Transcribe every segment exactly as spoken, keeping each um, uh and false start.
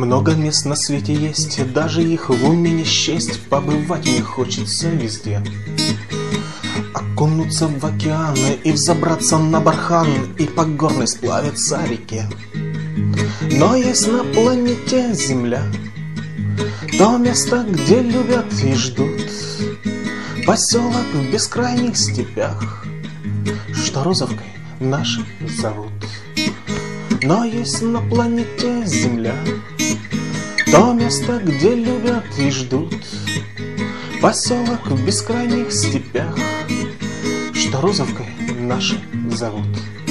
Много мест на свете есть, даже их в уме не счесть. Побывать мне хочется везде, окунуться в океаны и взобраться на бархан, и по горной сплавиться реке. Но есть на планете Земля то место, где любят и ждут, поселок в бескрайних степях, что Розовкой нашей зовут. Но есть на планете Земля то место, где любят и ждут, поселок в бескрайних степях, что Розовкой нашей зовут.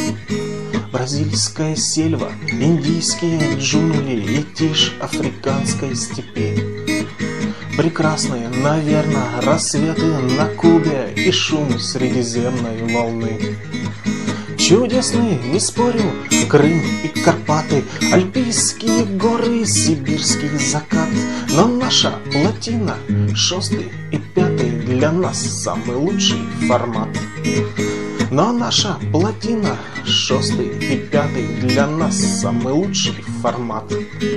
Бразильская сельва, индийские джунгли и тишь африканской степи. Прекрасные, наверное, рассветы на Кубе и шум средиземной волны. Чудесные, не спорю, Крым и Карпаты, альпийские горы, сибирский закат. Но наша плотина, шестый и пятый, для нас самый лучший формат. Но наша плотина, шестый и пятый, для нас самый лучший формат.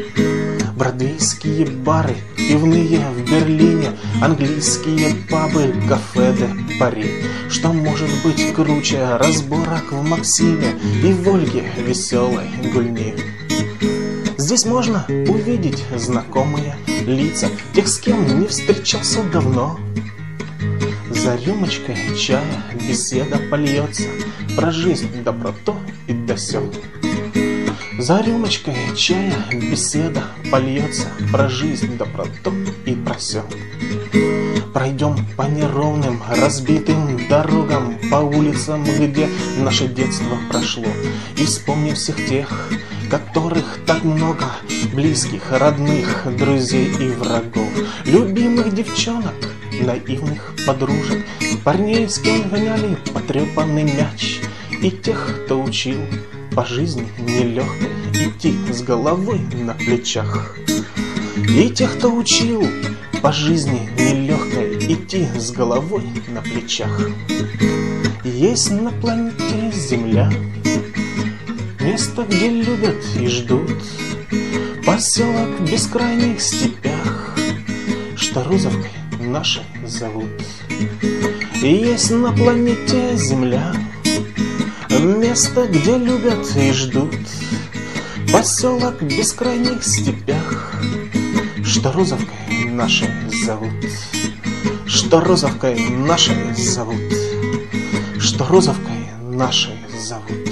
Бродвейские бары, пивные в Берлине, английские пабы, кафе де Пари. Что может быть круче разборок в Максиме и в Ольге веселой гульни? Здесь можно увидеть знакомые лица тех, с кем не встречался давно. За рюмочкой чая беседа польется про жизнь, да про то и да сё. За рюмочкой чая беседа польется про жизнь, да про то и про сё. Пройдем по неровным, разбитым дорогам, по улицам, где наше детство прошло, и вспомним всех тех, которых так много, близких, родных, друзей и врагов, любимых девчонок, наивных подружек, парней, с кем гоняли потрепанный мяч, и тех, кто учил по жизни нелегкой идти с головой на плечах. И тех, кто учил по жизни нелегкой идти с головой на плечах. Есть на планете Земля место, где любят и ждут, поселок в бескрайних степях, что Розовкой нашей зовут. И есть на планете Земля место, где любят и ждут, поселок в бескрайних степях, что Розовкой нашей зовут. Что Розовкой нашей зовут. Что Розовкой нашей зовут.